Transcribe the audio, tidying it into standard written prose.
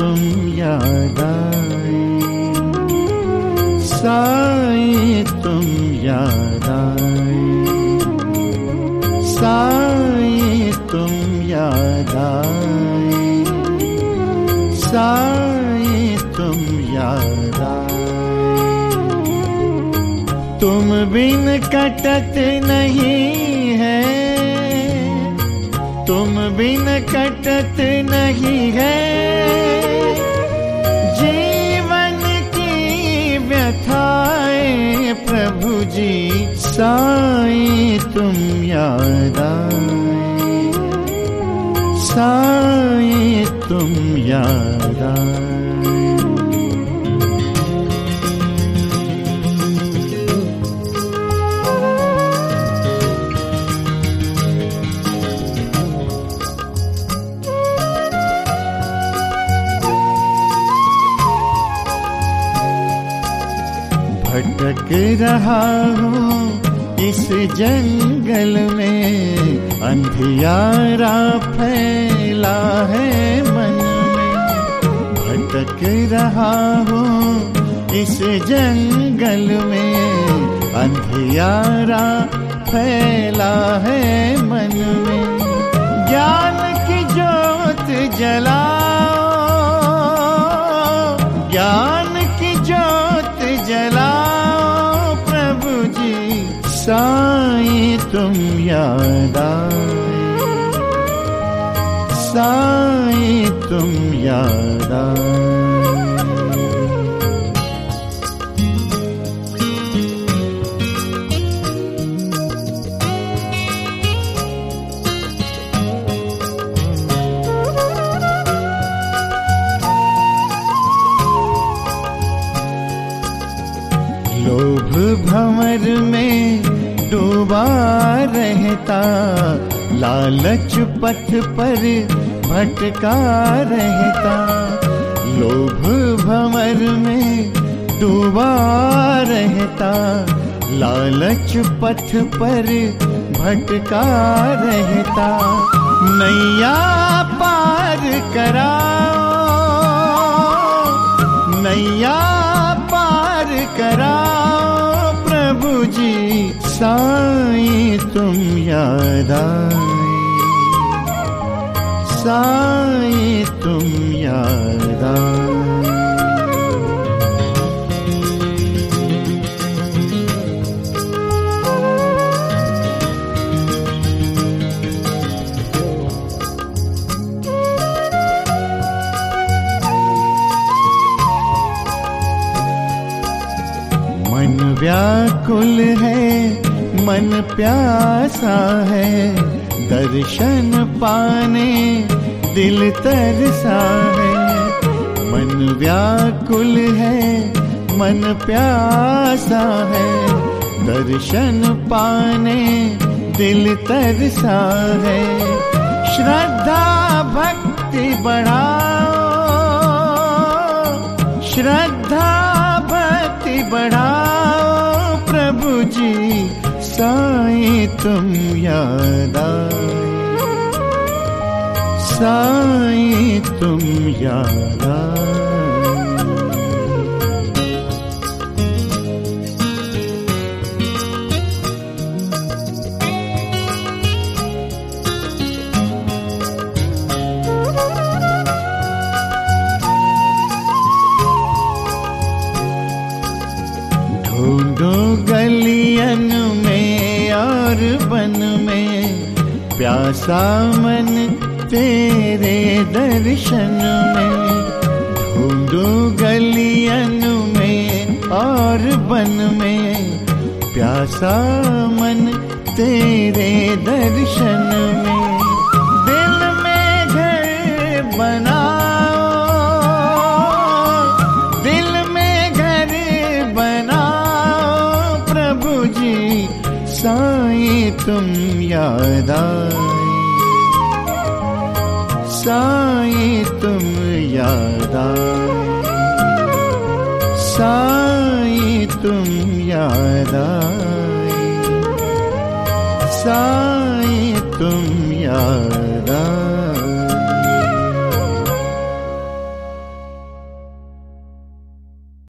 तुम याद आए, साईं तुम याद आए, साईं तुम याद आए, साईं तुम याद आए। तुम बिन कटत नहीं है, तुम बिन कटत नहीं है, जीवन की व्यथाएं प्रभु जी, साईं तुम याद आए, साईं तुम याद आए। भटक रहा हूँ इस जंगल में, अंधियारा फैला है मन में। भटक रहा हूँ इस जंगल में, अंधियारा फैला है मन में। ज्ञान की ज्योत जलाओ, ज्ञान की ज्योत जलाओ प्रभु जी, साईं तुम याद आए, साईं तुम याद आए। लोभ भंवर में डूबा रहता, लालच पथ पर भटका रहता। लोभ भंवर में डूबा रहता, लालच पथ पर भटका रहता। नैया पार कराओ, नैया पार कराओ प्रभु जी, साईं तुम याद आए, साईं तुम याद आए। मन व्याकुल है, मन प्यासा है, दर्शन पाने दिल तरसा है। मन व्याकुल है, मन प्यासा है, दर्शन पाने दिल तरसा है। श्रद्धा भक्ति बढ़ाओ, श्रद्धा भक्ति बढ़ाओ प्रभु जी, साईं तुम याद आए, साईं तुम याद आए। ढूंढो गलियन में और बन में, प्यासा मन तेरे दर्शन में। ढूंढो गलियन में और बन में, प्यासा मन तेरे दर्शन में। दिल में घर बनाओ, दिल में घर बनाओ प्रभु जी, साईं तुम याद आए, साईं तुम याद आए, साईं तुम याद आए, साईं तुम याद आए।